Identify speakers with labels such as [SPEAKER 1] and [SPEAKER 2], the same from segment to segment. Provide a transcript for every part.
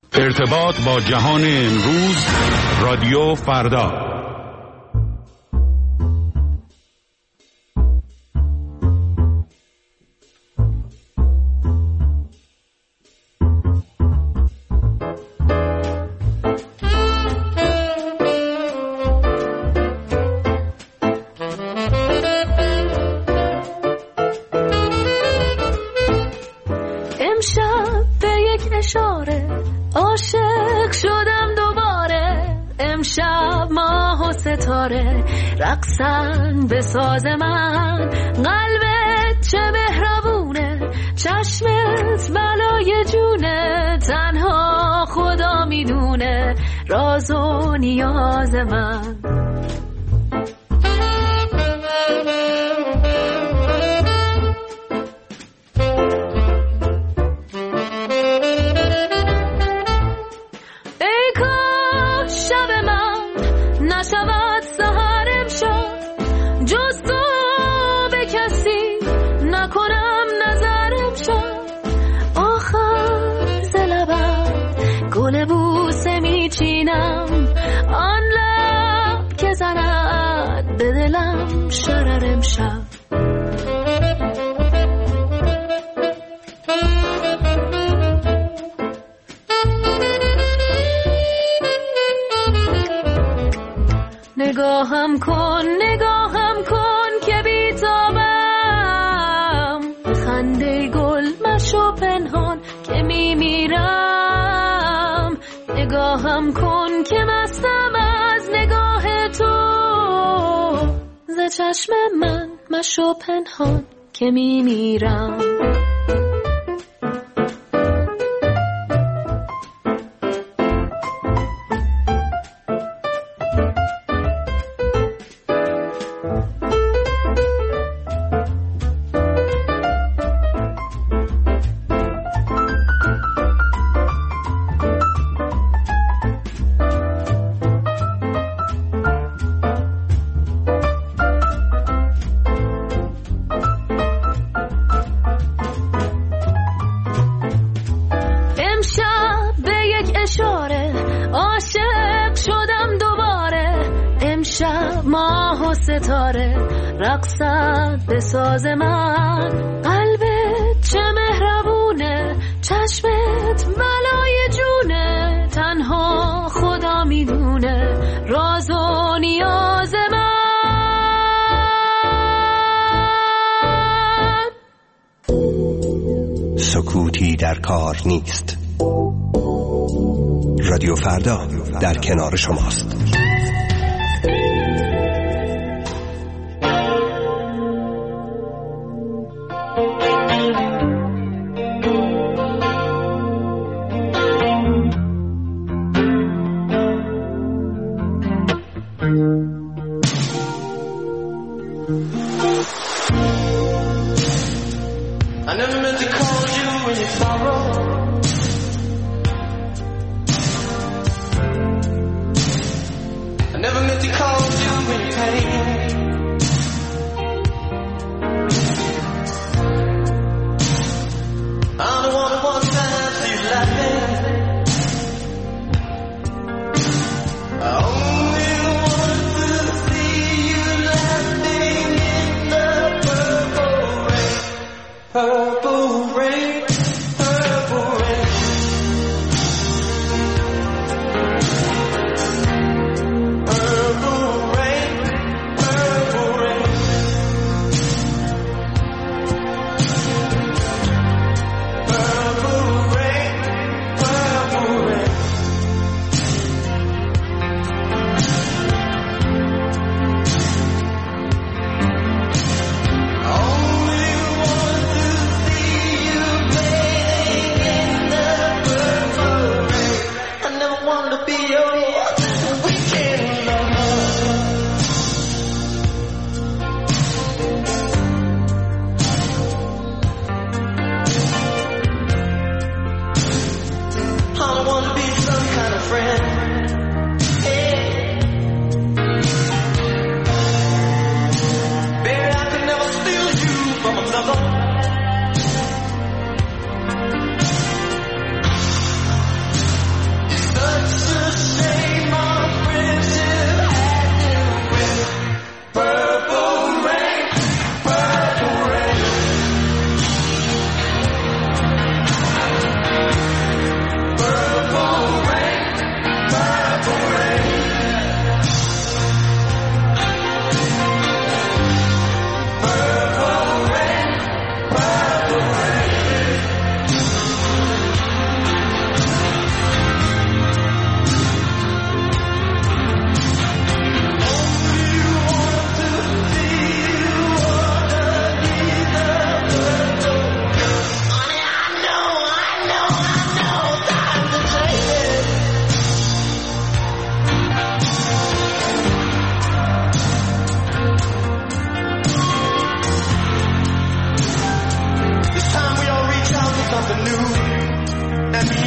[SPEAKER 1] ارتباط با جهان امروز، رادیو فردا.
[SPEAKER 2] امشب به یک اشاره عاشق شدم دوباره. امشب ماه و ستاره رقصن به ساز من. قلبت چه مهربونه، چشمت بلای جونه. تنها خدا میدونه راز و نیاز من. نشود سحرم شد جز تو به کسی نکنم نظرم شد. آخر ز لبت گل بوسه میچینم، آن لب که زند به دلم شررم شد. نگاهم کن که بیتابم. خنده گل مشو پنهان که میمیرم. نگاهم کن که مستم از نگاه تو. ز چشم من مشو پنهان که میمیرم. عاشق شدم دوباره. امشب ماه و ستاره رقصد به ساز من. قلبت چه مهربونه، چشمت بلای جونه. تنها خدا میدونه راز و نیاز من.
[SPEAKER 3] سکوتی در کار نیست. رادیو فردا در کنار شماست.
[SPEAKER 4] I never meant to call you when you sorrow.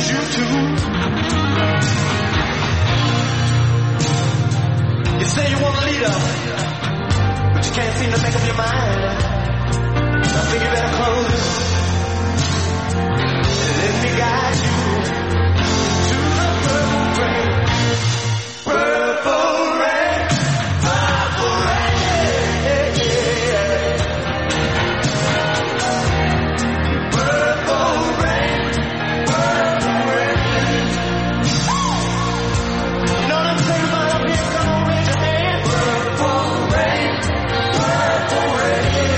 [SPEAKER 4] choose you too. You say you want a leader, but you can't seem to make up your mind. I think you better close and let me guide you to the purple rain. Purple rain, purple rain, yeah, yeah. Purple rain, purple rain. You know them things right up here, come on, raise your hand. Purple rain, purple rain.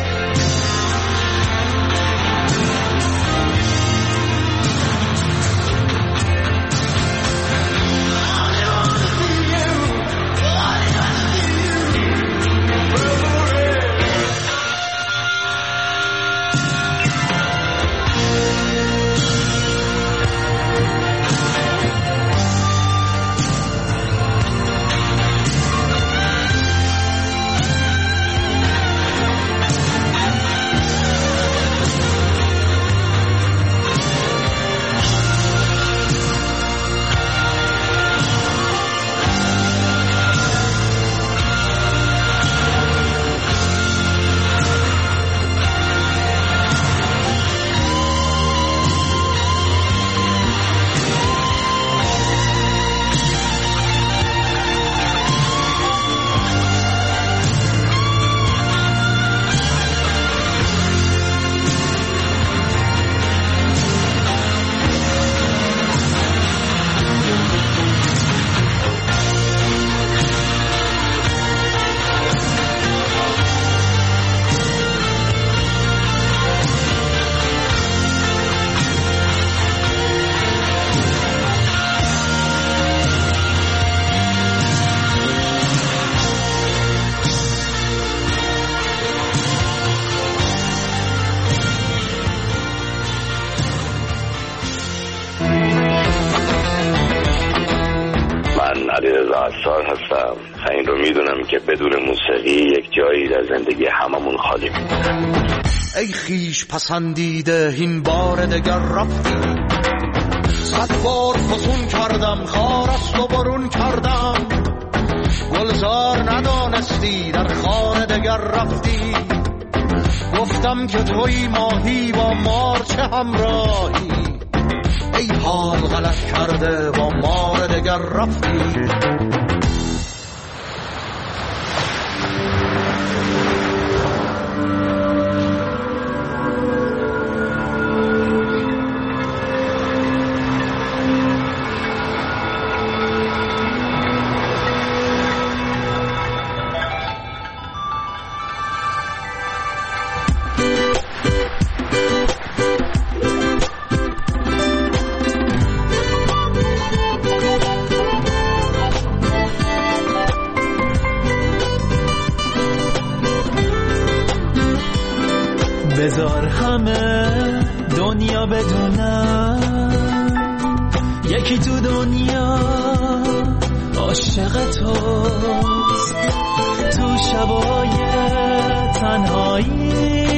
[SPEAKER 5] هستم. این رو میدونم که بدون موسیقی یک جایی در زندگی هممون خالی میمونه.
[SPEAKER 6] ای خیش پسندیده این بار دگر رفتی، صد بار فسون کردم خارست و برون کردم، گلزار ندانستی در خانه دگر رفتی، گفتم که توی ماهی با مار چه همراهی، ای حال غلط کرده با مار دگر رفتی.
[SPEAKER 7] بذار همه دنیا بدونم یکی تو دنیا عاشق توست، تو شبای تنهایی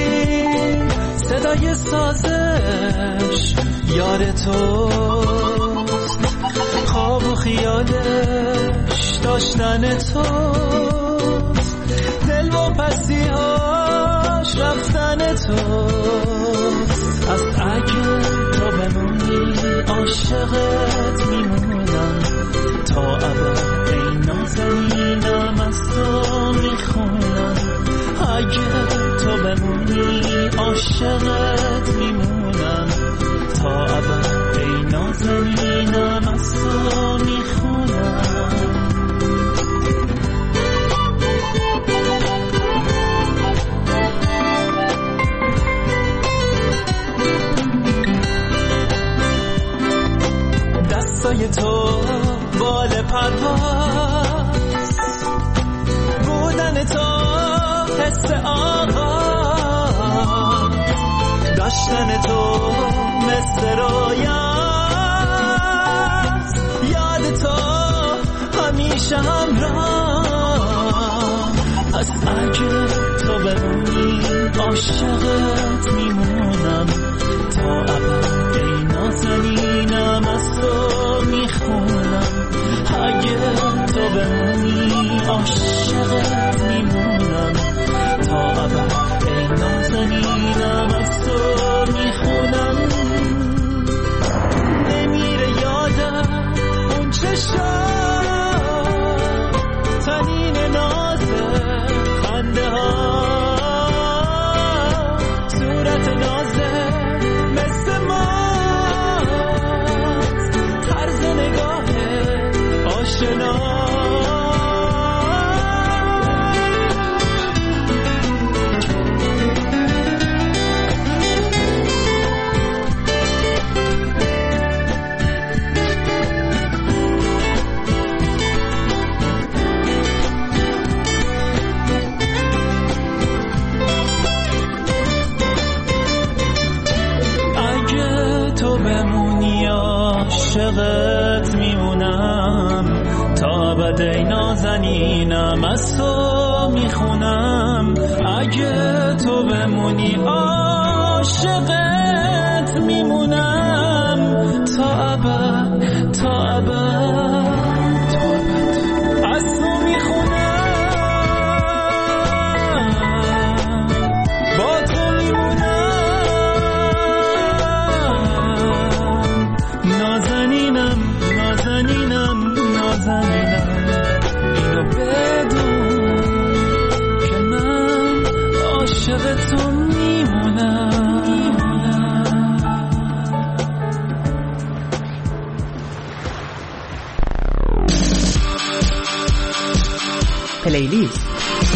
[SPEAKER 7] صدای سازش یاد توست، خواب و خیالش داشتن توست، دل و پسیهاش رفتن توست. از اگه تو بمونی عاشقت میمونم تا ابد، ای نازنینم از تو میخونم. اگه تو بمونی عاشقت میمونم تا ابد، ای نازنینم از تو میخونم. دستای تو بال پرواز، بودن تو حس آغاز، داشتن تو مثل رویاست، یاد تو همیشه همراه. از اگه تو بمونی عاشقت میمونم تا ابد، ای نازنین عاشقت میمونم تا ابد ای نازنینم از تو میخونم اگه تو بمونی عاشقت میمونم تا ابد تا ابد از تو میخونم با تو میمونم نازنینم نازنینم نازنینم اینو بدون که من عاشق تو میمونم.
[SPEAKER 8] پلیلیست.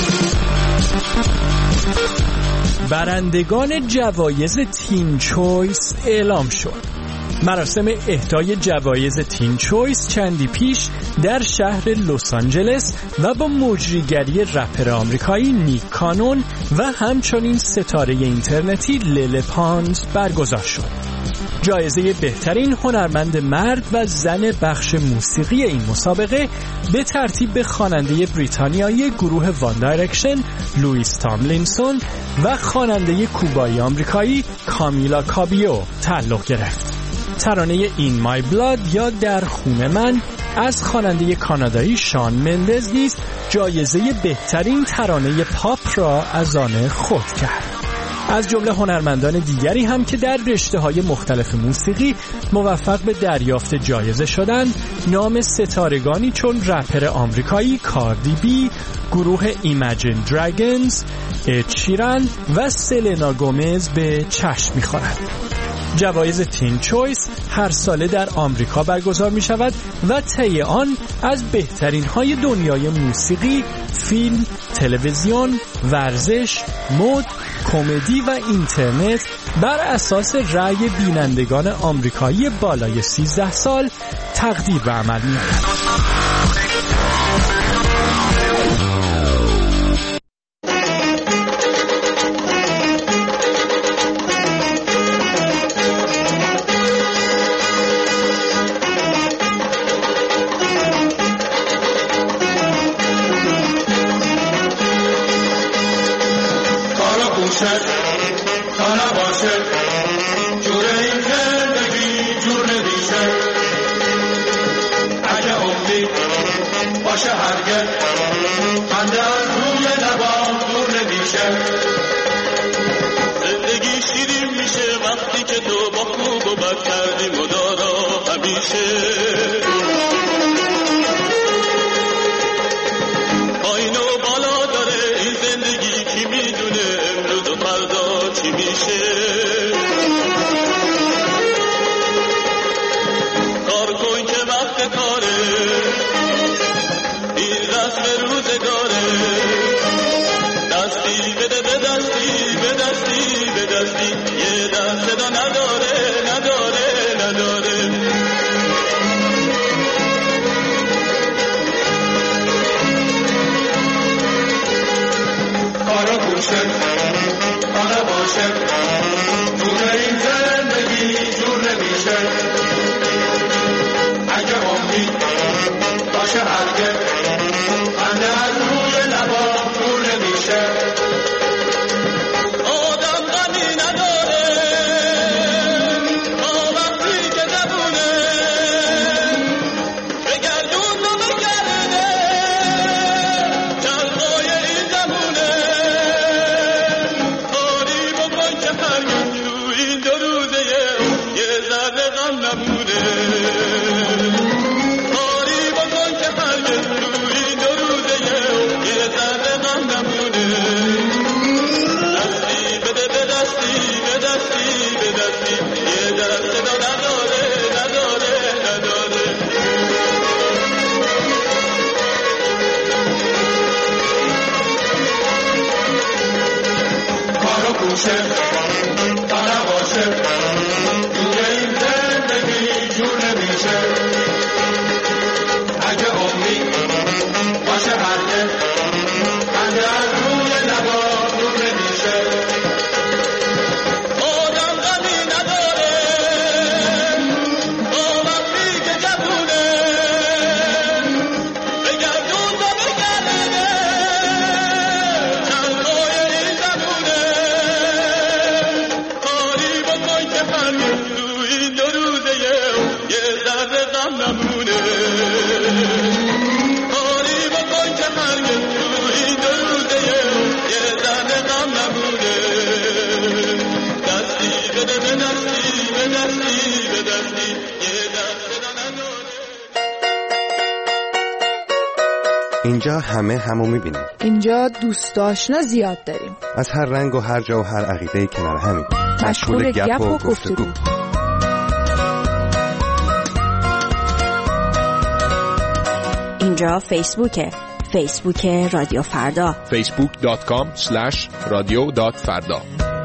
[SPEAKER 9] برندگان جوایز تین چویس اعلام شد. مراسم اهدای جوایز تین چویس چندی پیش در شهر لس آنجلس و با مجریگری رپر آمریکایی نیک کانون و همچنین ستاره اینترنتی لیل پاند برگزار شد. جایزه بهترین هنرمند مرد و زن بخش موسیقی این مسابقه به ترتیب خواننده بریتانیایی گروه وان دایرکشن لوئیس تاملینسون و خواننده کوبایی آمریکایی کامیلا کابیو تعلق گرفت. ترانه این مای بلاد یا در خون من از خواننده کانادایی شان مندز نیز جایزه بهترین ترانه پاپ را از آن خود کرد. از جمله هنرمندان دیگری هم که در رشته‌های مختلف موسیقی موفق به دریافت جایزه شدند نام ستارگانی چون رپر آمریکایی کاردی بی، گروه ایمجین دراگونز، اد شیران و سلنا گومز به چشم می‌خورند. جوایز تین چویس هر ساله در آمریکا برگزار می شود و طی آن از بهترین های دنیای موسیقی، فیلم، تلویزیون، ورزش، مد، کمدی و اینترنت بر اساس رأی بینندگان آمریکایی بالای 13 سال تقدیر به عمل می آید.
[SPEAKER 10] تا نباشه توی این زندگی جور نمیشه
[SPEAKER 4] یه ذره غم نمونه کاری بکن که هرگز توی دروده یه ذره غم نمونه دستی بده به دستی به دستی به دستی یه دست بدن نونه.
[SPEAKER 3] اینجا همو میبینیم.
[SPEAKER 8] اینجا دوست آشنا زیاد داریم.
[SPEAKER 3] از هر رنگ و هر جا و هر عقیده کنار همیم.
[SPEAKER 8] مشغول گپ و گفتگو.
[SPEAKER 10] اینجا فیسبوک رادیو فردا.
[SPEAKER 11] facebook.com/radio.farda.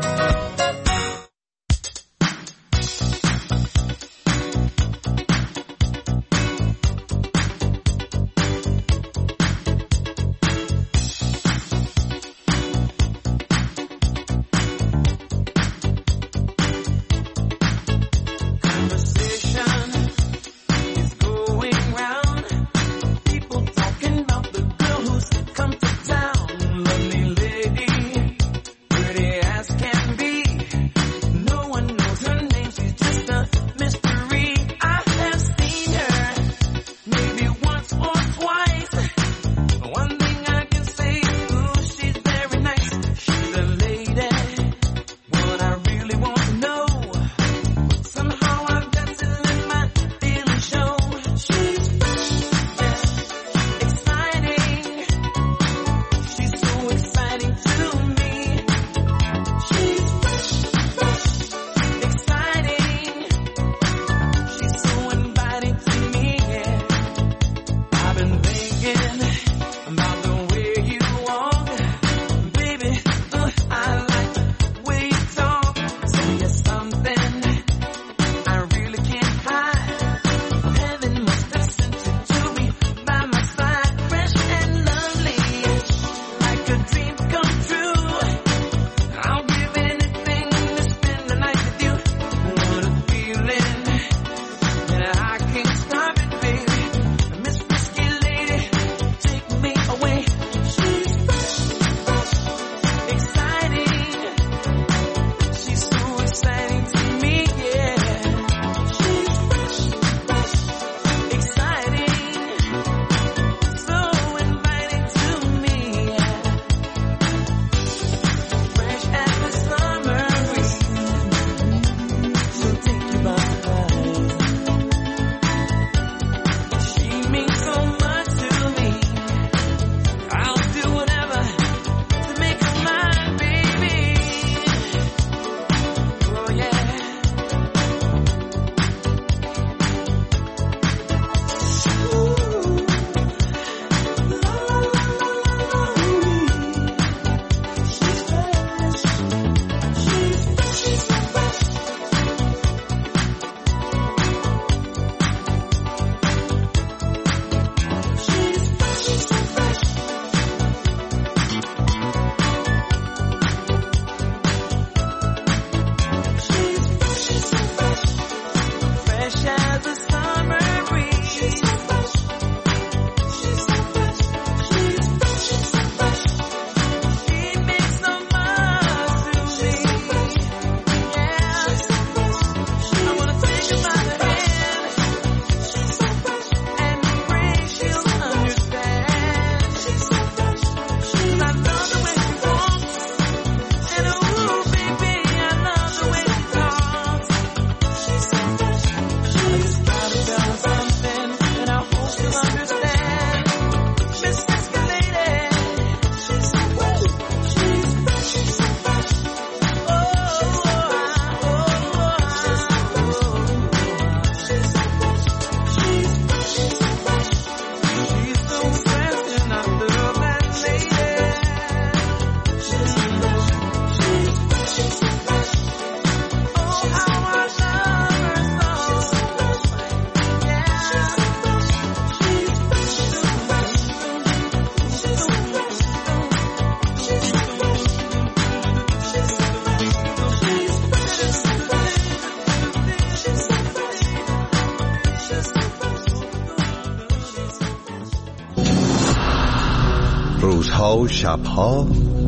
[SPEAKER 3] روزها و شبها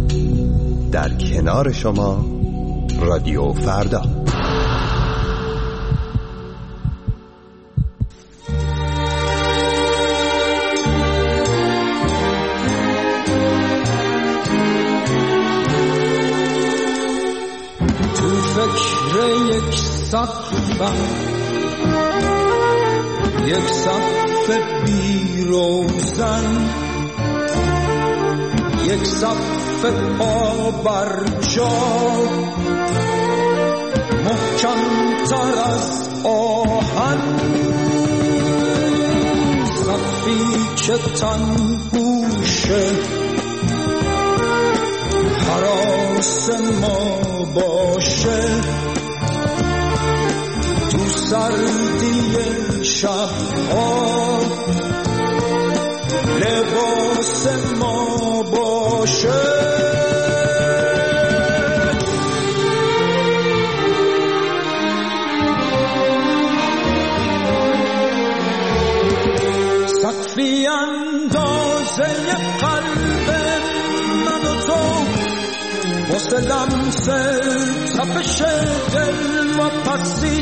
[SPEAKER 3] در کنار شما رادیو فردا.
[SPEAKER 11] سقفم یک سقف بی روزن، یک سقف پا بر جا، محکم تر از آهن، سقفی که تن گوشه هراس ما باشه، تو سردی شبها لباس ما باشه. سقفی اندازه قلب من و تو، واسه لمس تپش دل و پسی،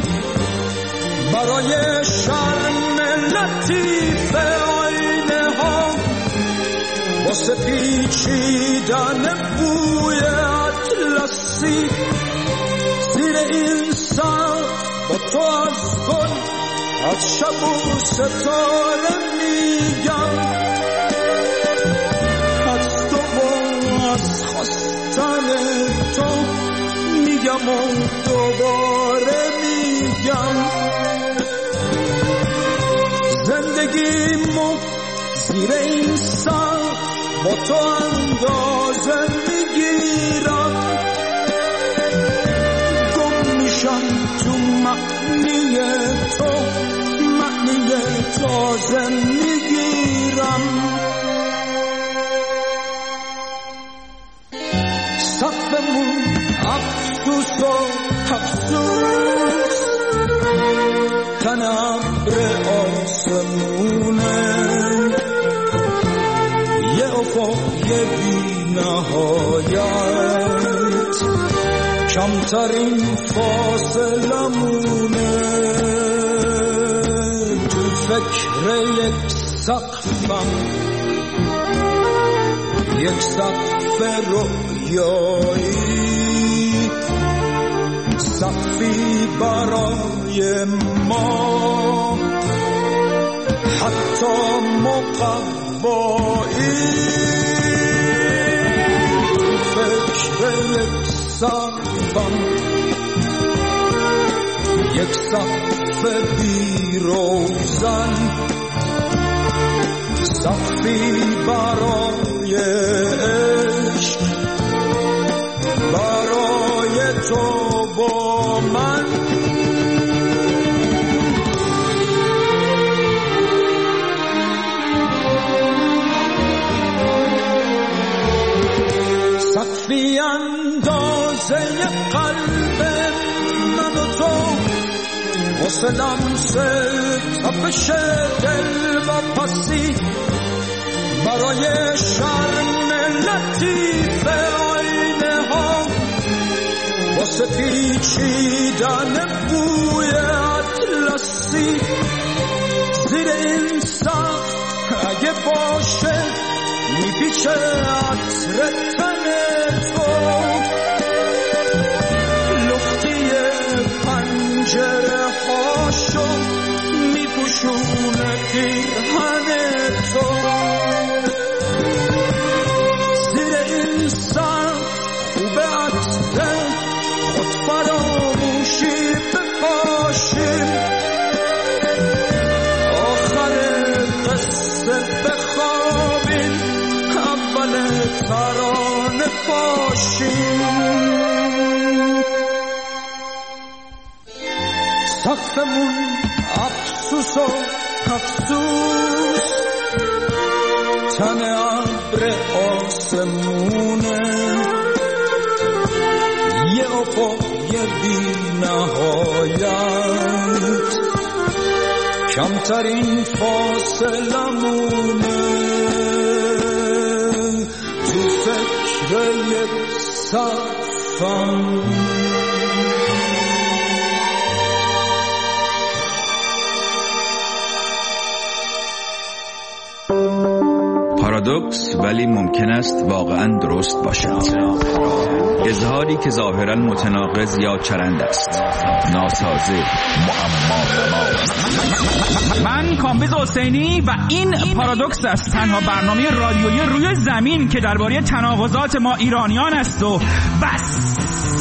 [SPEAKER 11] برای شرم لطیف آینه ها، واسه پیچیدن بوی اطلسی، زیر این سقف با تو از گل، از شب و ستاره میگم، از تو و از خواستن تو میگم و دوباره میگم، زندگیمو زیر این سقف با تو اندازه میگیرم، گم میشم تو معنی تو، معنی تازه میگیرم. سقفمون افسوس و افسوس، تن ابر آسمونه، یه افق یه بی نهایت، کمترین فاصلمونه، تو فکر یک سقفم، یک سقف رویایی، سقفی برای ما، حتی مقوایی، فکر یک سقفم، یک سقف بی روزن، سقفی برای عشق، برای تو با من. سقفی اندازه قلب من و تو، واسه لمس تپش دل و پسی، برای شرم لطیف آینه ها، واسه پیچیدن بوی اطلسی، زیر این سقف اگه باشه میپیچه عطر تن تو، لختی پنجره هاشو میپوشونه پیرهن تو، زیر این سقف خوبه عطر خود فراموشی بپاشیم، آخر قصه بخوابیم، اول ترانه پاشیم. سقفمون افسوس و افسوس، تن ابر آسمونه، یه افق یه بی نهایت، کمترین فاصلمونه، تو فکر یک سقفم.
[SPEAKER 12] پارادوکس ولی ممکن است واقعا درست باشد. اظهاری که ظاهرا متناقض یا چرند است، ناسازه، معما.
[SPEAKER 13] من کامبیز حسینی و این پارادوکس است، تنها برنامه رادیویی روی زمین که درباره تناقضات ما ایرانیان است و بس.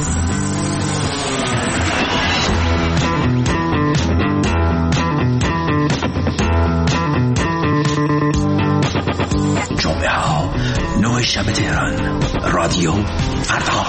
[SPEAKER 14] جمعه ها 9 شب تهران، رادیو فردا.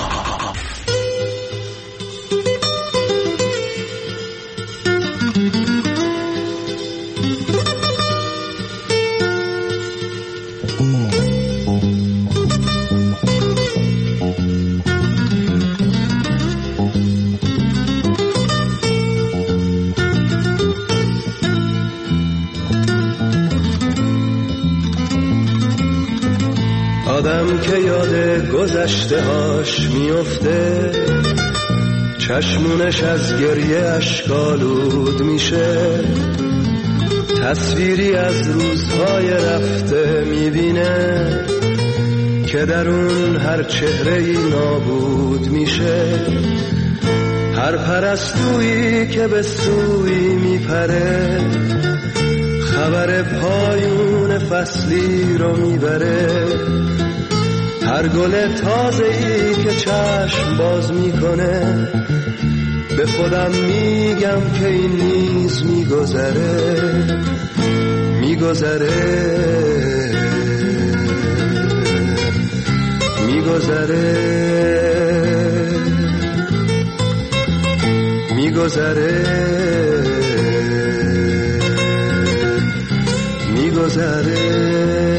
[SPEAKER 15] آدم که یاد گذشته هاش میفته، چشمونش از گریه اشکالود میشه، تصویری از روزهای رفته میبینه که در اون هر چهره‌ای نابود میشه. هر پرستویی که به سوی میپره، خبر پایون فصلی رو میبره. هر گل تازه‌ای که چشم باز میکنه، به خودم میگم که این نیز میگذره، میگذره، میگذره، میگذره، میگذره.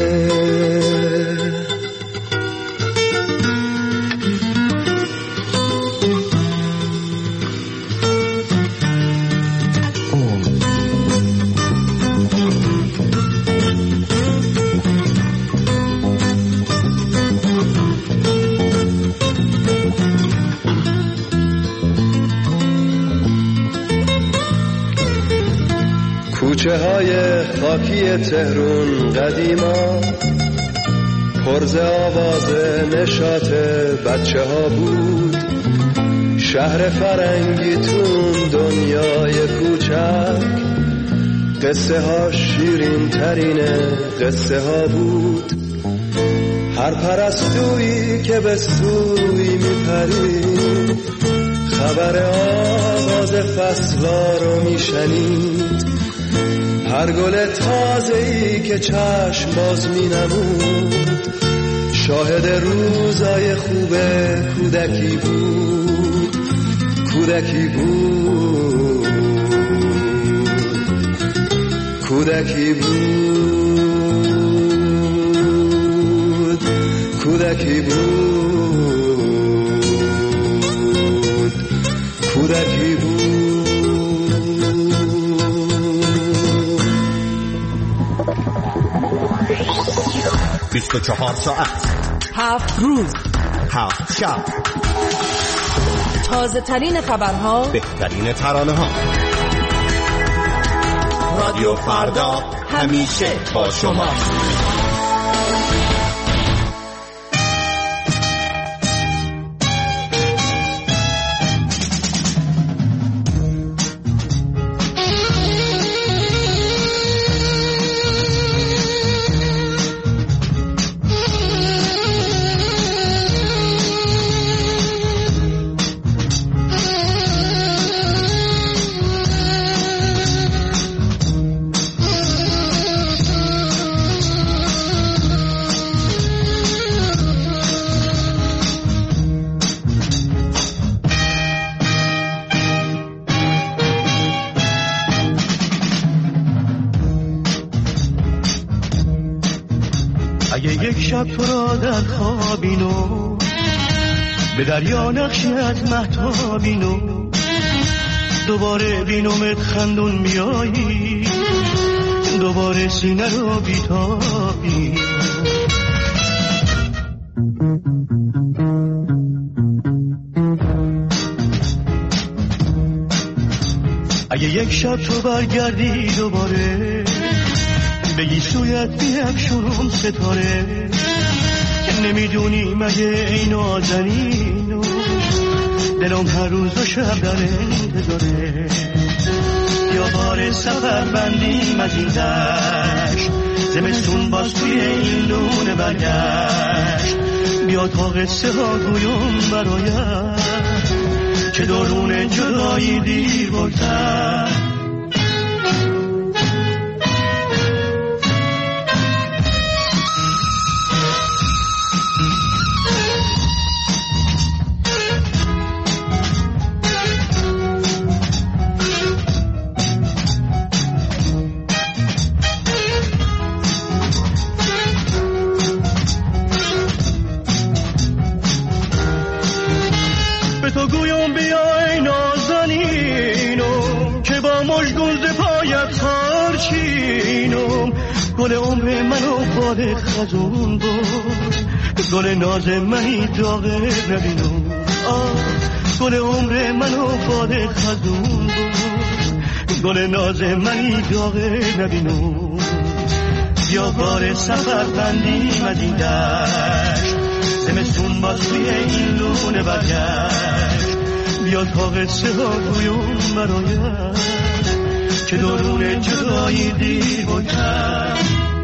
[SPEAKER 15] کوچه های خاکی تهرون قدیما پرز آواز نشاط بچه ها بود. شهر فرنگی تون دنیای کوچک، قصه ها شیرین ترین قصه ها بود. هر پرستویی که به سوی میپرید، خبر آغاز فصلا رو میشنید. هر گل تازه‌ای که چشم باز می‌نمود، شاهد روزای خوب کودکی بود، کودکی بود، کودکی بود، کودکی بود، کودکی بود.
[SPEAKER 16] 24 ساعت،
[SPEAKER 17] 7 روز،
[SPEAKER 16] 7 شب،
[SPEAKER 17] تازه ترین خبرها،
[SPEAKER 16] بهترین ترانه ها. رادیو فردا همیشه با شما.
[SPEAKER 18] اگه یک شب تو را در خوابینو، به دریا نقشی از مهتابینو، دوباره بینومت خندون بیایی، دوباره سینه رو بیتابی. اگه یک شب تو برگردی دوباره، بگی سویت بیفشونم ستاره، نمیدونی مگه این نازنینو دلم هر روز و شب در انتظاره. یا بار سفر بندیم از این دشت، زمستون باز توی این لونه برگشت. بیا تا قصه ها گویم برایت، که درون جدایی دیر بردن. گل عمر منو باد خزون بود، گل ناز منی داغه نبینم. گل عمر منو باد خزون بود، گل ناز منی داغه نبینم. بیا بار سفر بندیم از این دشت، زمستون باز توی این لونه برگشت. بیا تا قصه ها گویم برایت، که درون جدایی دیر بودن.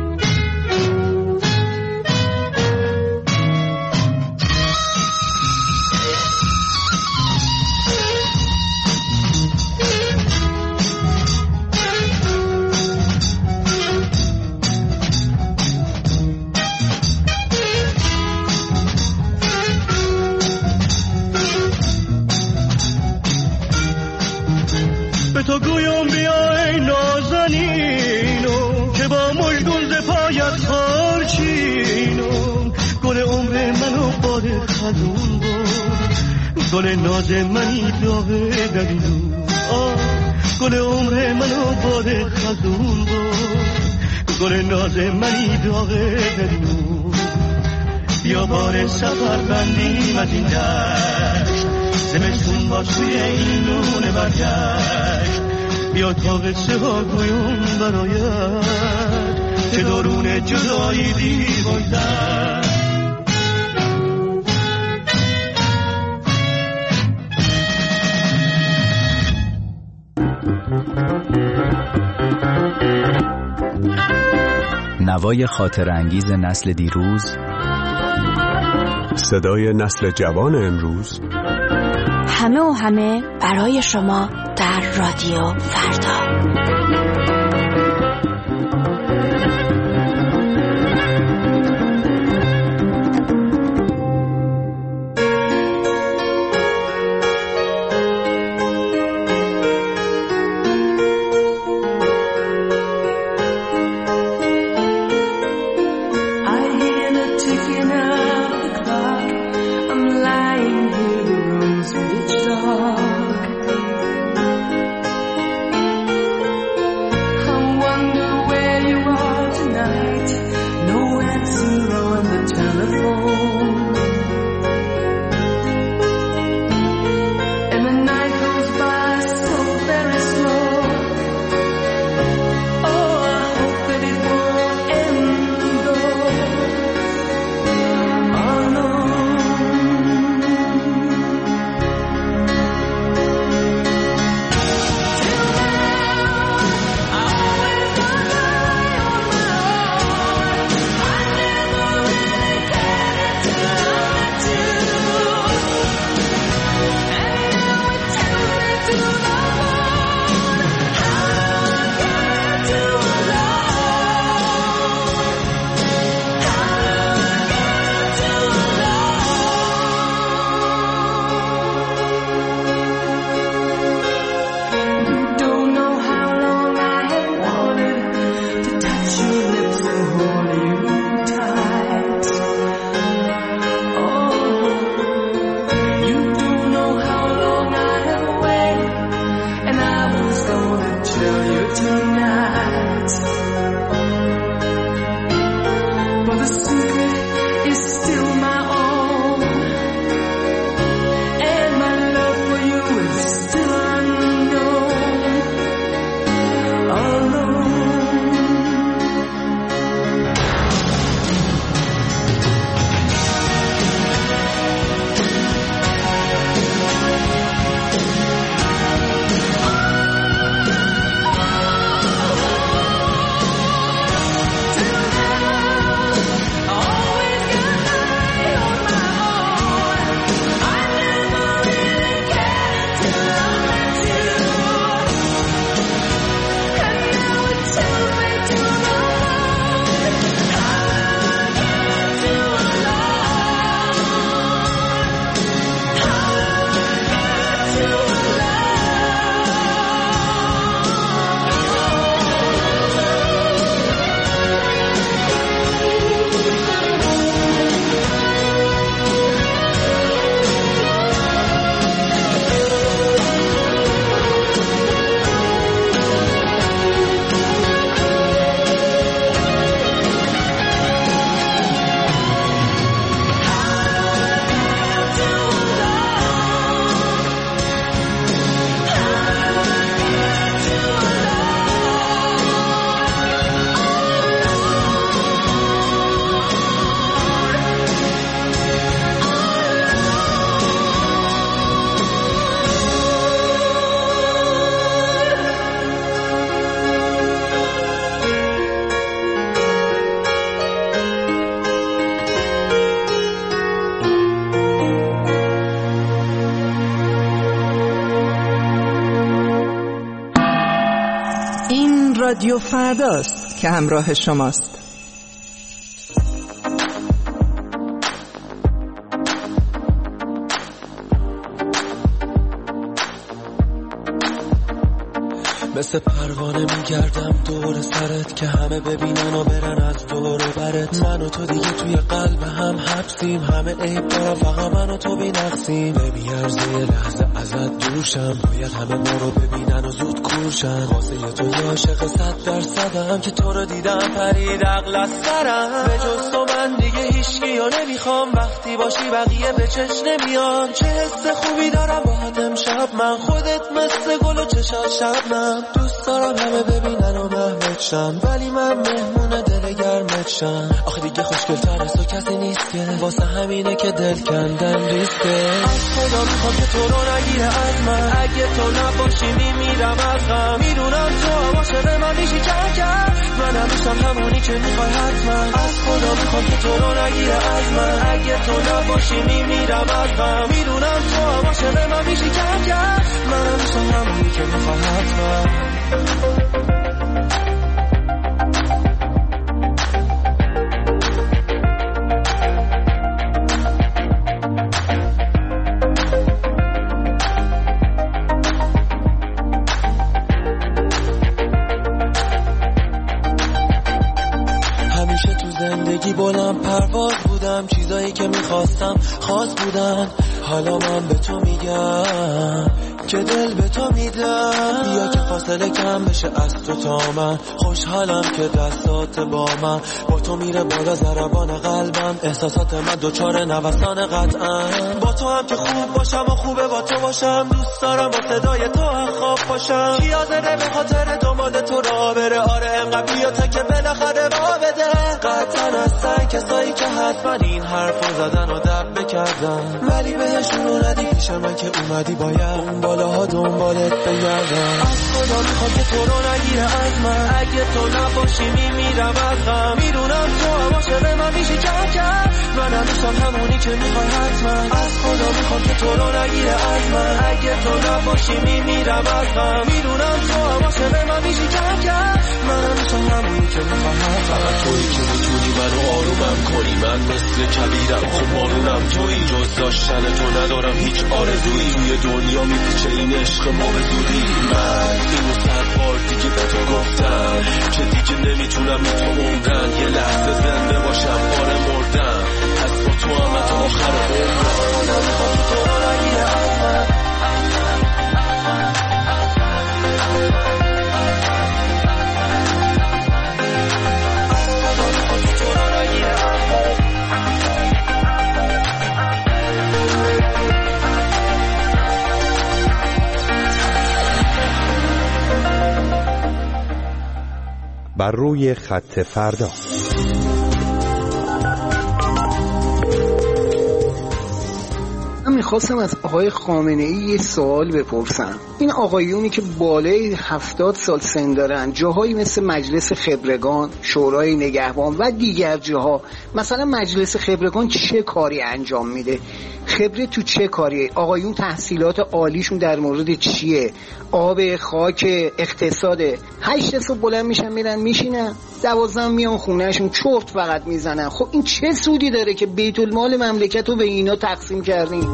[SPEAKER 18] به تو گویم بیا ای نازنینم، که با مژگون ز پایت خارچینم. گل عمر منو باد خزون بود، گل ناز منی داغه نبینم. گل عمر منو باد خزون بود، گل ناز منی داغه نبینم. بیا بار سفر بندیم از این دشت، زمستون باز توی این لونه برگشت. بیا تا قصه ها گویم برایت، که درون جدایی دیر بودن.
[SPEAKER 19] نوای خاطر انگیز نسل دیروز،
[SPEAKER 1] صدای نسل جوان امروز،
[SPEAKER 10] همه و همه برای شما در رادیو فردا.
[SPEAKER 17] رادیو فرداست که همراه شماست.
[SPEAKER 20] مثل پروانه میگردم دور سرت که همه ببینن و برن از دور و برت. من و تو دیگه توی قلب هم حبسیم، همه عیب دارم فقط من و تو بی‌نقصیم. نمیارزه یه لحظه ازت دورشم، باید همه ما رو ببینن و زود کورشن. واسه تو یه عاشق 100% که تو رو دیدم پرید عقل از سرم. به جز تو من دیگه هیچکیو نمیخوام، وقتی باشی بقیه به چش نمیان. چه حس خوبی دارم باهات امشب من، خودت مثل گل و چشات شبنم. دوست دارم همه ببینن و محمد شم، ولی من مهمون دل گرمت شم. آخه دیگه خوشگل‌تر از تو کسی نیست که، واسه همینه که دل کندن ریسکه. از خدا میخوام که تو رو نگیره از من، اگه تو نباشی میمیرم از غم. میدونم تو عاشق من میشی کم، من همیشم همونی که میخوای حتما. از خدا میخوام که تو رو نگیره از من، اگه تو نباشی میمیرم از غم. میدونم تو عاشق من میشی کم، من همیشم همونی که میخوای حتما. همیشه تو زندگی بلند پرواز بودم، چیزایی که میخواستم خاص بودن. حالا من به تو میگم که دل به تو میدم، بیا که فاصله کم بشه از تو تا من. خوشحالم که دستات با من، با تو میره بالا ضربان قلبم. احساسات من دوچار نوسان قطعا، با تو هم که خوب باشم و خوبه با تو باشم. دوست دارم با صدای تو خواب باشم، کی حاضره به خاطر دنبال تو را بره. آره انقدر بیا تا که بالاخره با بده. قطعا هستن کسایی که حتما این حرفو زدن و دب کردن، ولی بهشون رو ندی پیش من که اومدی باید بالاها دنبالت بگردم. از خدا میخوام که تو رو نگیره از من، اگه تو نباشی میمیرم از غم. میدونم تو عاشق من میشی کم، من همیشم همونی که میخوای حتما. از خدا میخوام که تو رو نگیره از من، اگه تو نباشی میمیرم از غم. میدونم تو عاشق من میشی کم، من همیشم همونی که میخوای حتما. فقط تویی که میتونی منو آرومم کنی، من مثل کبیرم خب مارونم تویی. جز داشتن تو ندارم هیچ آرزویی، توی دنیا میپیچه این عشق ما به زودی. من اینو 100 بار دیگه به تو گفتم که دیگه نمیتونم بی تو موندن. یه لحظه زنده باشم آره مردم، پس با تو هم تا آخر عمرم. نمیخوام تو رو نگیره از من،
[SPEAKER 3] بر روی خط فردا.
[SPEAKER 21] من میخواستم از آقای خامنه‌ای یه سوال بپرسم. این آقایونی که بالای 70 سال سن دارن، جاهایی مثل مجلس خبرگان، شورای نگهبان و دیگر جاها، مثلا مجلس خبرگان چه کاری انجام میده؟ خبره تو چه کاریه؟ آقایون تحصیلات عالیشون در مورد چیه؟ آب، خاک، اقتصاده. 8 صبح بلند میشن میرن میشینن، 12 میان خونهشون چفت فقط میزنن. خب این چه سودی داره که بیت المال مملکت رو به اینا تقسیم کردین؟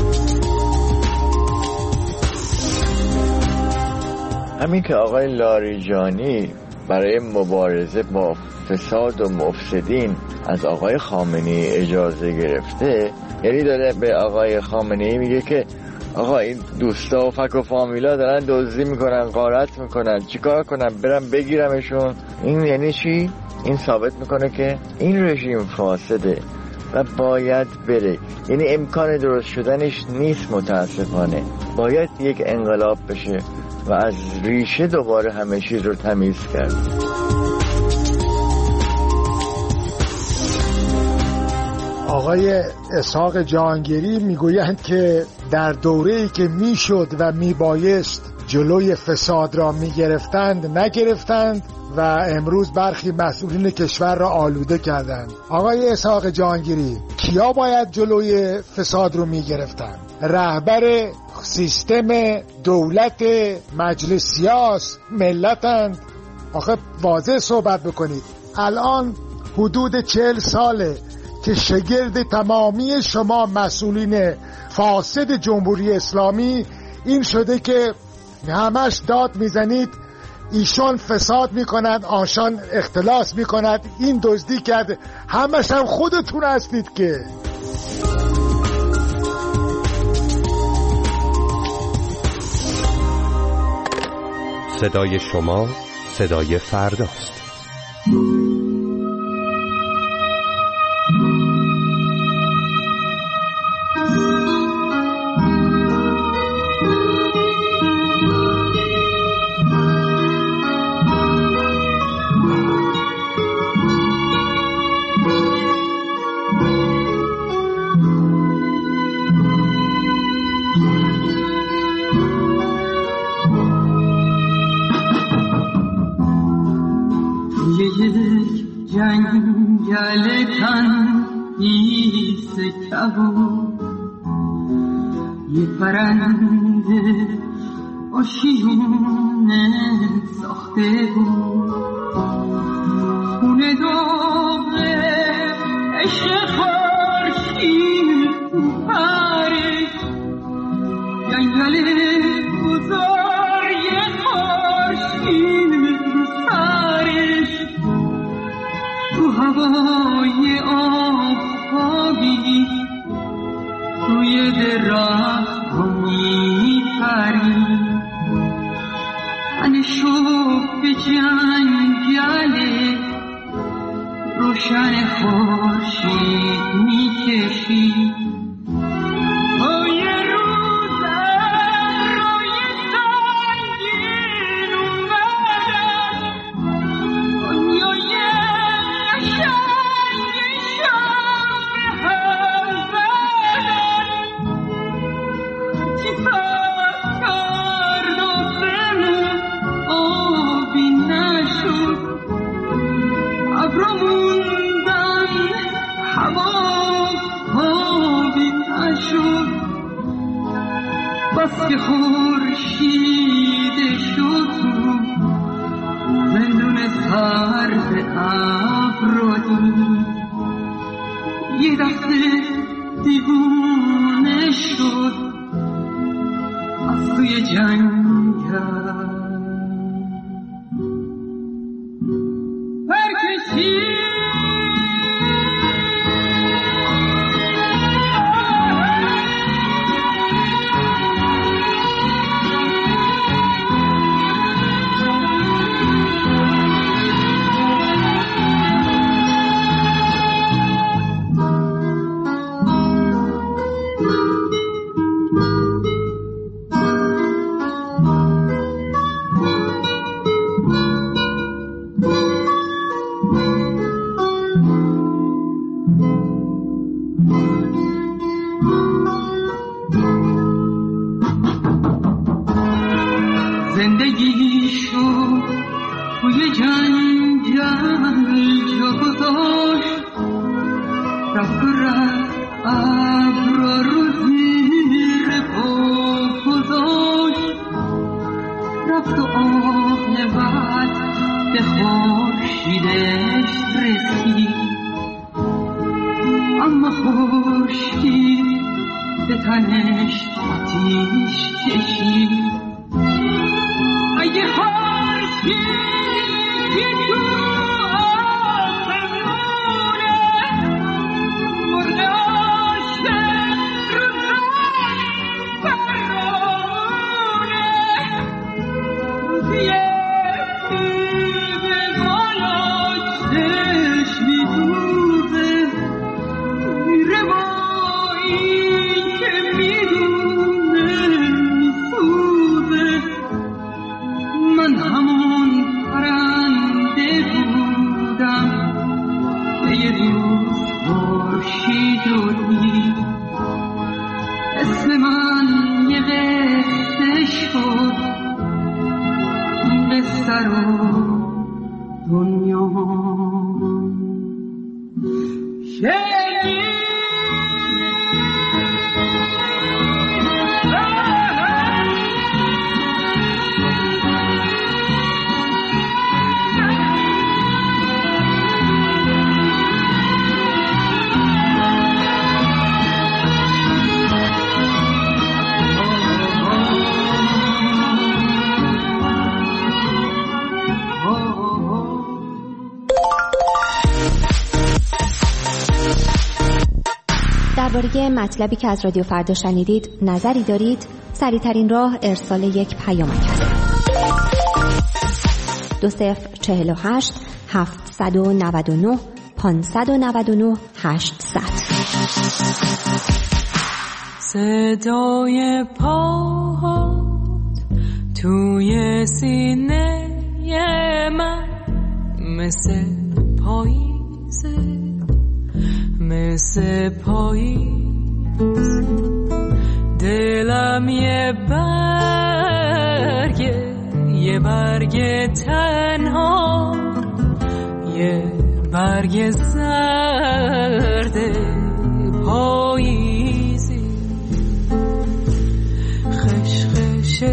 [SPEAKER 22] همین که آقای لاریجانی برای مبارزه با فساد و مفسدین از آقای خامنه‌ای اجازه گرفته، یعنی داره به آقای خامنه‌ای میگه که آقا این دوستا و فک و فامیلا دارن دزدی میکنن، غارت میکنن، چیکار کنم؟ برم بگیرمشون؟ این یعنی چی؟ این ثابت میکنه که این رژیم فاسده و باید بره. یعنی امکان درست شدنش نیست متاسفانه. باید یک انقلاب بشه و از ریشه دوباره همه چیز رو تمیز کرد.
[SPEAKER 23] آقای اسحاق جهانگیری میگویند که در دوره‌ای که میشد و میبایست جلوی فساد را میگرفتند نگرفتند و امروز برخی مسئولین کشور را آلوده کردند. آقای اسحاق جهانگیری، کیا باید جلوی فساد رو میگرفتند؟ رهبر سیستم دولت مجلس سیاس ملتند آخه واضح صحبت بکنید. الان حدود 40 ساله که شگرد تمامی شما مسئولین فاسد جمهوری اسلامی این شده که همش داد میزنید ایشان فساد میکنند، آنشان اختلاس میکنند، این دزدی کرد. همش هم خودتون هستید که.
[SPEAKER 3] صدای شما صدای فرداست.
[SPEAKER 2] جنگل تنیس کبود یه پرنده آشیونه ساخته بود خونه داغه عشق خورشید پرش جنگل بزرگ خورشید سرش تو هوای آفتابی توی درخت ها میپرید تن شب به جنگل روشن خورشید میکشید بس که خورشید شد زندون سرد ابر رو دید یه دسته دیوونه شد از توی جنگل برکشید
[SPEAKER 5] درباره مطلبی که از رادیو فردا شنیدید نظری دارید؟ سریع‌ترین راه ارسال یک پیامک است. 2048 799 599 800.
[SPEAKER 2] صدای پاهات توی سینه من مثل پاییزه، مثل پاییز. دلم یه برگ تنها، یه برگ زرد پاییزی. خشخش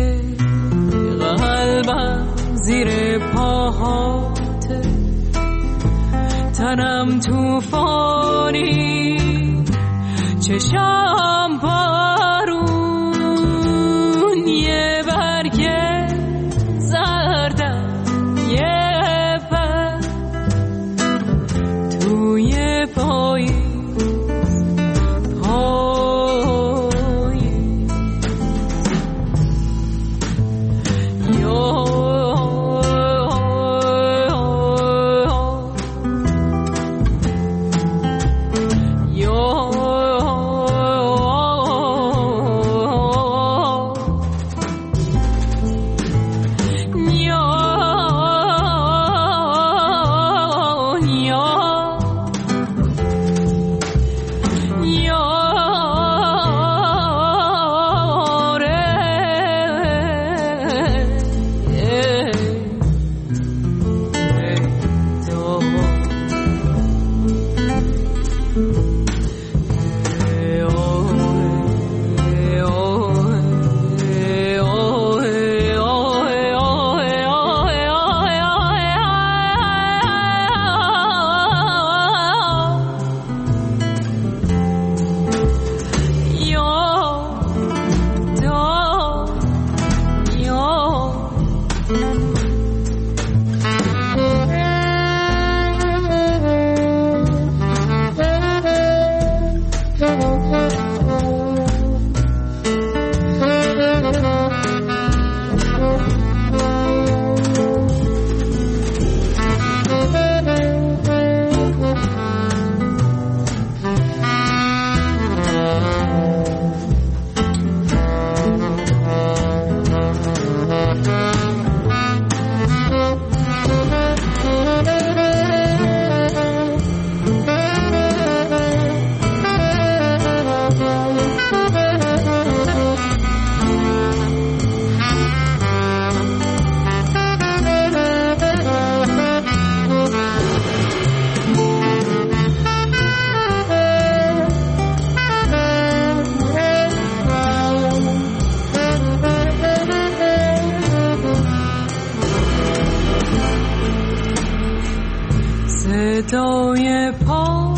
[SPEAKER 2] قلبم زیر پاهاته، تنم توفانی، چشم بارون. یه برگ زردم، یه برگ توی پاییز. صدای پا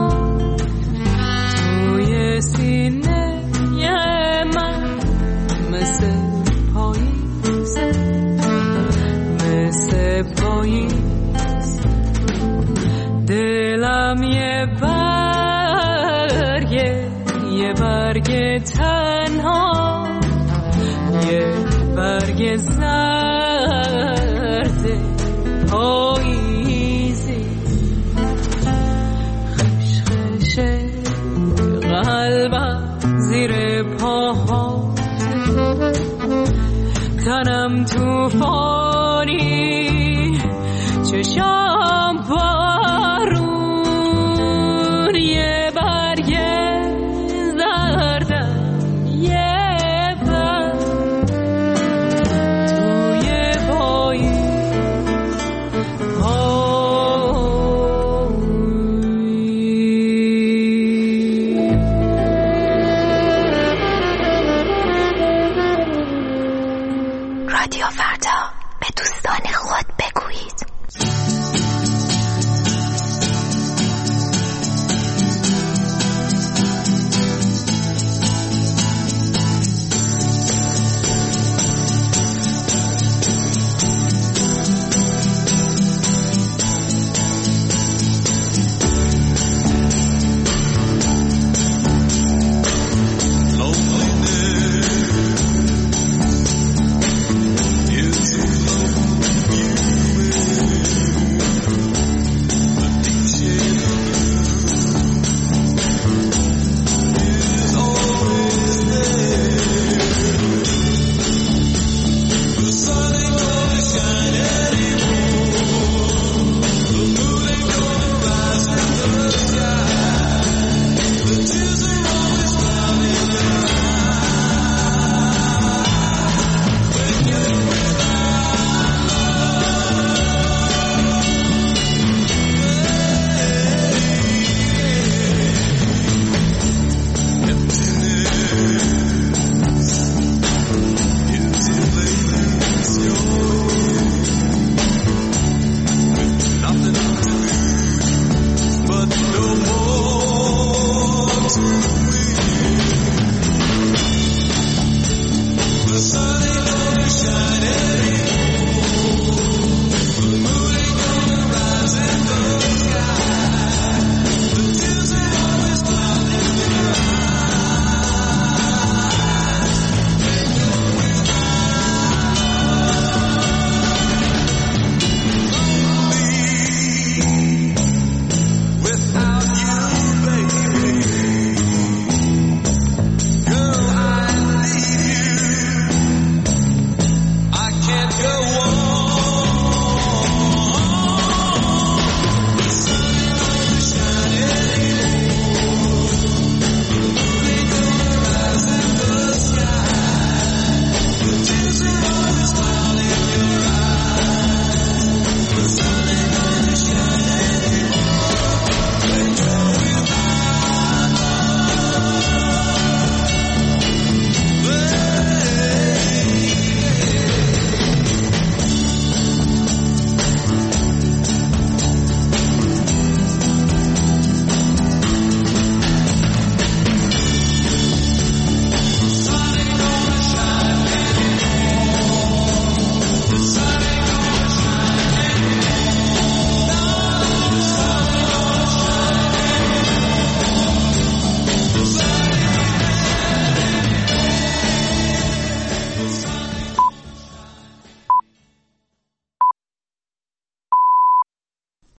[SPEAKER 2] توی سینه من مثل پاییز، مثل پاییز. دلم یه برگ تنها، یه برگ زرد